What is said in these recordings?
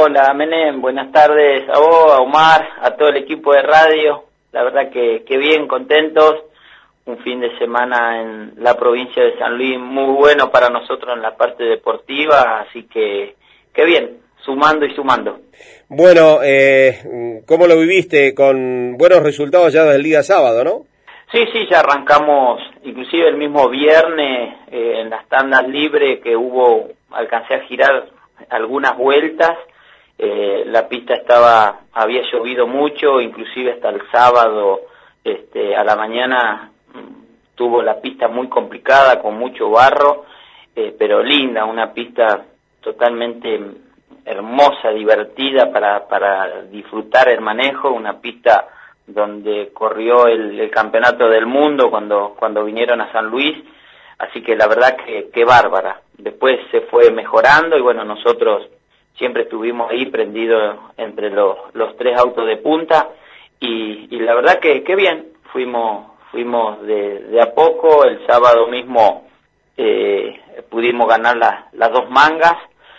Hola, Menem, buenas tardes a vos, a Omar, a todo el equipo de radio. La verdad que bien, contentos. Un fin de semana en la provincia de San Luis muy bueno para nosotros en la parte deportiva, así que bien, sumando y sumando. Bueno, ¿cómo lo viviste? Con buenos resultados ya desde el día sábado, ¿no? Sí, ya arrancamos, inclusive el mismo viernes, en las tandas libres que hubo, alcancé a girar algunas vueltas. La pista había llovido mucho, inclusive hasta el sábado a la mañana tuvo la pista muy complicada, con mucho barro, pero linda, una pista totalmente hermosa, divertida para disfrutar el manejo, una pista donde corrió el campeonato del mundo cuando vinieron a San Luis, así que la verdad que bárbara. Después se fue mejorando y bueno, nosotros siempre estuvimos ahí prendidos entre los tres autos de punta y la verdad que bien, fuimos de a poco. El sábado mismo pudimos ganar las dos mangas,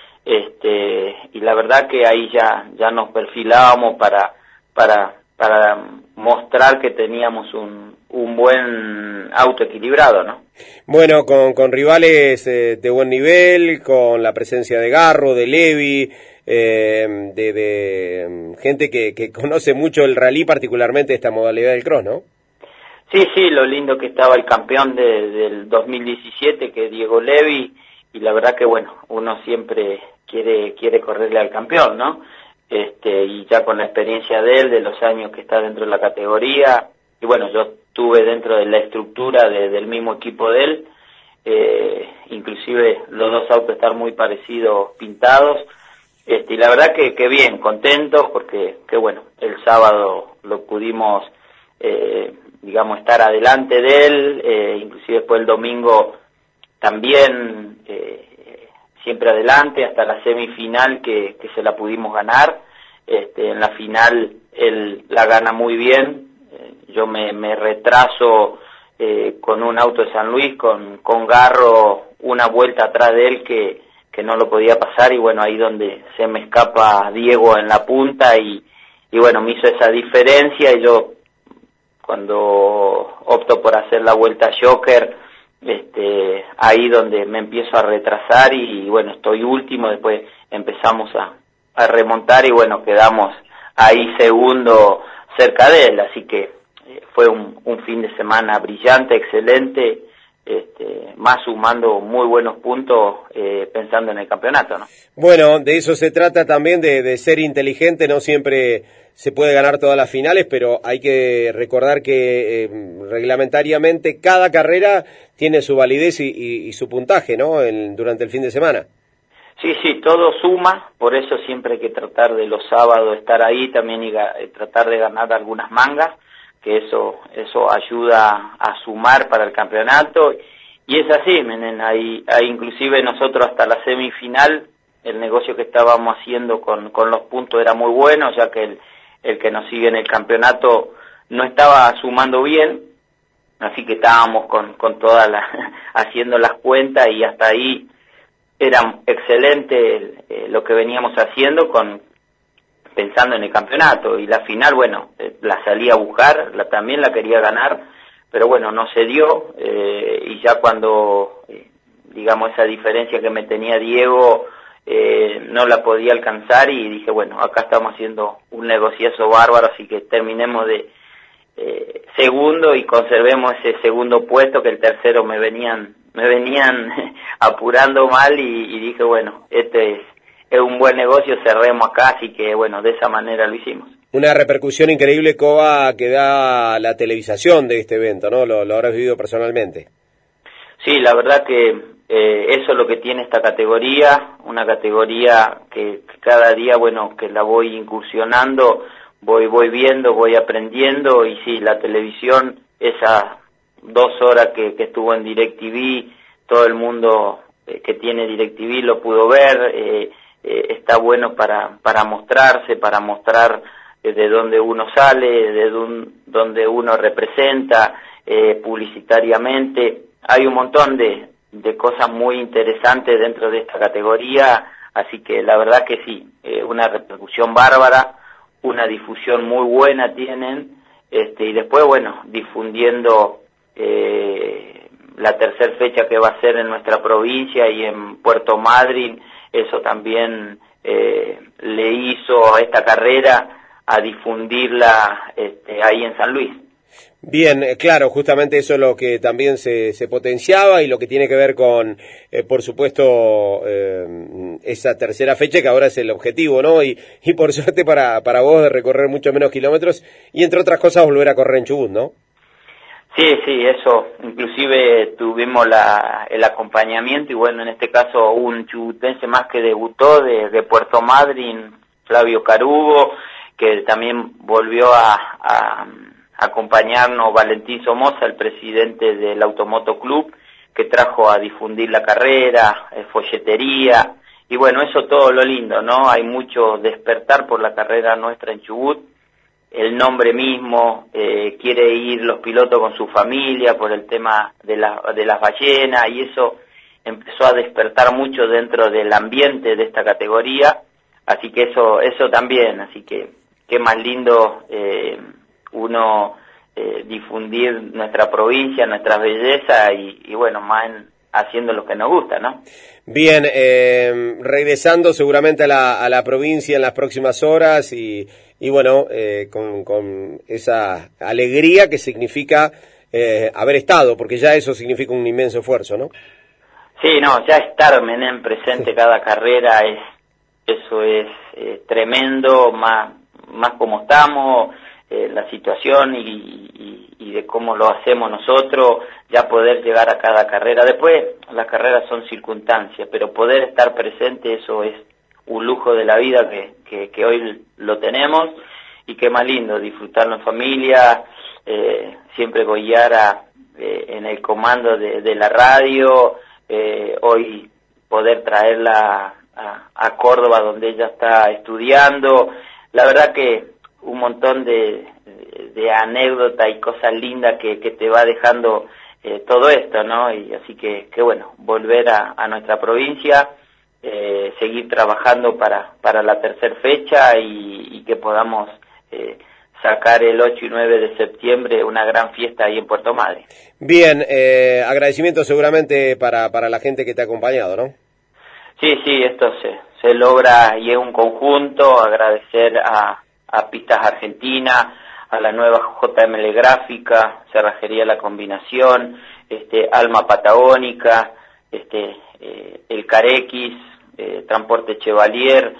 y la verdad que ahí ya nos perfilábamos para mostrar que teníamos un buen auto equilibrado, ¿no? Bueno, con rivales de buen nivel, con la presencia de Garro, de Levi, de gente que conoce mucho el rally, particularmente esta modalidad del cross, ¿no? Sí, lo lindo que estaba el campeón del 2017, que es Diego Levi, y la verdad que bueno, uno siempre quiere correrle al campeón, ¿no? Y ya con la experiencia de él, de los años que está dentro de la categoría, y bueno, yo estuve dentro de la estructura del mismo equipo de él, inclusive los dos autos están muy parecidos, pintados, y la verdad que bien, contentos, porque que bueno, el sábado lo pudimos, digamos, estar adelante de él, inclusive después el domingo también, siempre adelante hasta la semifinal que se la pudimos ganar. En la final él la gana muy bien, yo me retraso con un auto de San Luis, con Garro una vuelta atrás de él que no lo podía pasar, y bueno, ahí donde se me escapa Diego en la punta y bueno, me hizo esa diferencia, y yo cuando opto por hacer la vuelta Joker, ahí donde me empiezo a retrasar y bueno, estoy último. Después empezamos a remontar y bueno, quedamos ahí segundo cerca de él, así que fue un fin de semana brillante, excelente, más sumando muy buenos puntos, pensando en el campeonato, ¿no? Bueno, de eso se trata también, de ser inteligente. No siempre se puede ganar todas las finales, pero hay que recordar que reglamentariamente cada carrera tiene su validez y su puntaje, ¿no? Durante el fin de semana. Sí, todo suma, por eso siempre hay que tratar de los sábados estar ahí también y tratar de ganar algunas mangas, que eso ayuda a sumar para el campeonato, y es así, ahí inclusive nosotros hasta la semifinal, el negocio que estábamos haciendo con los puntos era muy bueno, ya que el que nos sigue en el campeonato no estaba sumando bien, así que estábamos con todas haciendo las cuentas, y hasta ahí era excelente lo que veníamos haciendo pensando en el campeonato. Y la final, bueno, la salí a buscar, también la quería ganar, pero bueno, no se dio, y ya cuando, digamos, esa diferencia que me tenía Diego, no la podía alcanzar, y dije, bueno, acá estamos haciendo un negociazo bárbaro, así que terminemos de segundo y conservemos ese segundo puesto, que el tercero me venían apurando mal, y dije, bueno, este es un buen negocio, cerremos acá, así que bueno, de esa manera lo hicimos. Una repercusión increíble, Coba, que da la televisación de este evento, ¿no? Lo habrás vivido personalmente. Sí, la verdad que eso es lo que tiene esta categoría, una categoría que cada día, bueno, que la voy incursionando, voy viendo, voy aprendiendo, y sí, la televisión, esas 2 horas que estuvo en DirecTV, todo el mundo que tiene DirecTV lo pudo ver, está bueno para mostrarse, para mostrar de dónde uno sale, dónde uno representa, publicitariamente. Hay un montón de cosas muy interesantes dentro de esta categoría, así que la verdad que sí, una repercusión bárbara, una difusión muy buena tienen, y después, bueno, difundiendo la tercera fecha que va a ser en nuestra provincia y en Puerto Madryn, eso también le hizo a esta carrera a difundirla ahí en San Luis. Bien, claro, justamente eso es lo que también se potenciaba y lo que tiene que ver con, por supuesto, esa tercera fecha que ahora es el objetivo, ¿no? Y por suerte para vos de recorrer mucho menos kilómetros y entre otras cosas volver a correr en Chubut, ¿no? Sí, eso, inclusive tuvimos el acompañamiento y bueno, en este caso un chubutense más que debutó de Puerto Madryn, Flavio Carugo, que también volvió a acompañarnos Valentín Somoza, el presidente del Automoto Club, que trajo a difundir la carrera, folletería, y bueno, eso todo lo lindo, ¿no? Hay mucho despertar por la carrera nuestra en Chubut, el nombre mismo, quiere ir los pilotos con su familia por el tema de las ballenas, y eso empezó a despertar mucho dentro del ambiente de esta categoría, así que eso también, así que qué más lindo uno difundir nuestra provincia, nuestras bellezas y bueno, más haciendo lo que nos gusta, ¿no? Bien, regresando seguramente a la provincia en las próximas horas y bueno, con esa alegría que significa haber estado, porque ya eso significa un inmenso esfuerzo, ¿no? Sí, no, ya estar, Menem, presente cada carrera, eso es tremendo, más como estamos, la situación y de cómo lo hacemos nosotros, ya poder llegar a cada carrera. Después las carreras son circunstancias, pero poder estar presente, eso es un lujo de la vida que hoy lo tenemos, y qué más lindo disfrutarlo en familia, siempre Goyara en el comando de la radio, hoy poder traerla a Córdoba donde ella está estudiando, la verdad que un montón de anécdotas y cosas lindas que te va dejando todo esto, ¿no? Y así que bueno, volver a nuestra provincia, seguir trabajando para la tercera fecha y que podamos sacar el 8 y 9 de septiembre una gran fiesta ahí en Puerto Madryn. Bien, agradecimiento seguramente para la gente que te ha acompañado, ¿no? Sí, esto se logra y es un conjunto, agradecer a Pistas Argentina, a la nueva JML Gráfica, Cerrajería La Combinación, Alma Patagónica, el Carequis, Transporte Chevalier,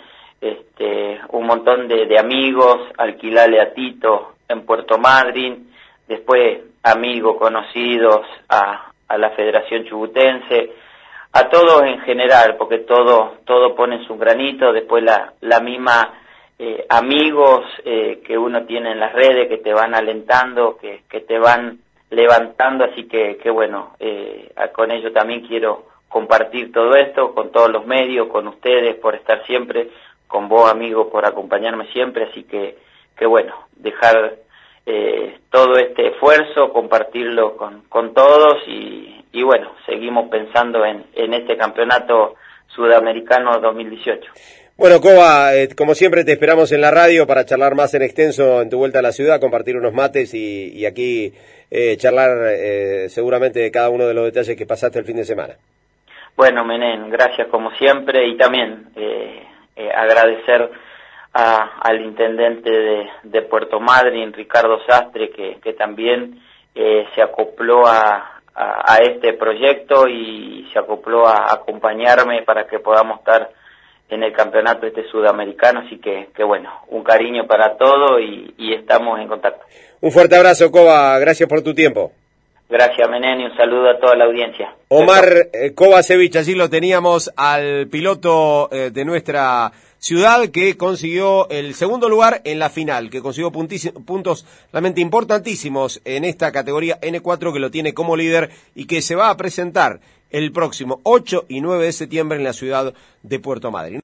un montón de amigos, Alquilale a Tito en Puerto Madryn, después amigos conocidos a la Federación Chubutense, a todos en general, porque todo pone su granito, después la misma amigos que uno tiene en las redes que te van alentando, que te van levantando, así que bueno, con ello también quiero compartir todo esto, con todos los medios, con ustedes por estar siempre, con vos amigo por acompañarme siempre, así que bueno, dejar todo este esfuerzo, compartirlo con todos y bueno, seguimos pensando en este campeonato sudamericano 2018. Bueno, Coba, como siempre te esperamos en la radio para charlar más en extenso en tu vuelta a la ciudad, compartir unos mates y aquí charlar seguramente de cada uno de los detalles que pasaste el fin de semana. Bueno, Menem, gracias como siempre y también agradecer al intendente de Puerto Madryn, Ricardo Sastre, que también se acopló a este proyecto y se acopló a acompañarme para que podamos estar en el campeonato sudamericano, así que bueno, un cariño para todo y estamos en contacto. Un fuerte abrazo, Coba, gracias por tu tiempo. Gracias, Menem, y un saludo a toda la audiencia. Omar Kovacevic, allí lo teníamos al piloto de nuestra ciudad que consiguió el segundo lugar en la final, que consiguió puntos realmente importantísimos en esta categoría N4 que lo tiene como líder y que se va a presentar el próximo 8 y 9 de septiembre en la ciudad de Puerto Madryn.